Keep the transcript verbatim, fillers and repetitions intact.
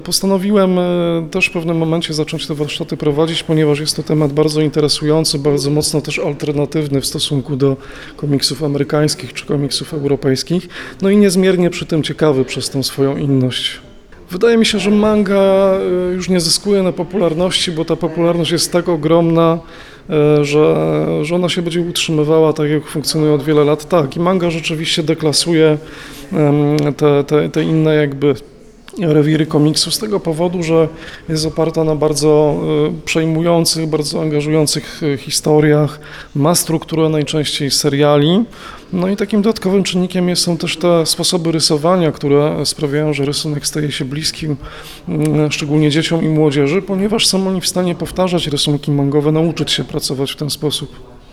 Postanowiłem też w pewnym momencie zacząć te warsztaty prowadzić, ponieważ jest to temat bardzo interesujący, bardzo mocno też alternatywny w stosunku do komiksów amerykańskich czy komiksów europejskich, no i niezmiernie przy tym ciekawy przez tą swoją inność. Wydaje mi się, że manga już nie zyskuje na popularności, bo ta popularność jest tak ogromna, że, że ona się będzie utrzymywała tak, jak funkcjonuje od wiele lat. Tak, i manga rzeczywiście deklasuje te, te, te inne jakby rewiry komiksu z tego powodu, że jest oparta na bardzo przejmujących, bardzo angażujących historiach, ma strukturę najczęściej seriali. No i takim dodatkowym czynnikiem są też te sposoby rysowania, które sprawiają, że rysunek staje się bliski szczególnie dzieciom i młodzieży, ponieważ są oni w stanie powtarzać rysunki mangowe, nauczyć się pracować w ten sposób.